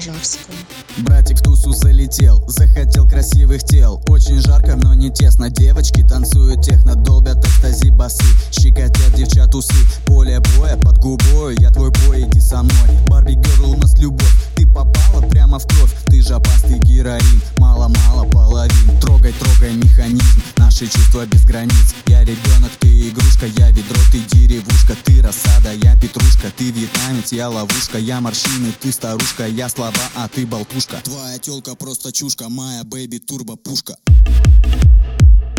Пожарского. Братик в тусу залетел, захотел красивых тел. Очень жарко, но не тесно. Девочки танцуют техно, долбят экстази басы, щекотят девчат усы. Поле боя под губой, я твой бой, иди со мной. Барби герл, у нас любовь, ты попала прямо в кровь. Ты же опасный героин, мало-мало половин. Трогай, трогай механизм, наши чувства без границ. Я ребенок, ты игрушка, я ведро, ты деревушка. Ты рассада, я петрушка, ты вьетнамец, я ловушка. Я морщины, ты старушка, я слова, а ты болтушка. Твоя тёлка просто чушка, моя бэйби турбо пушка.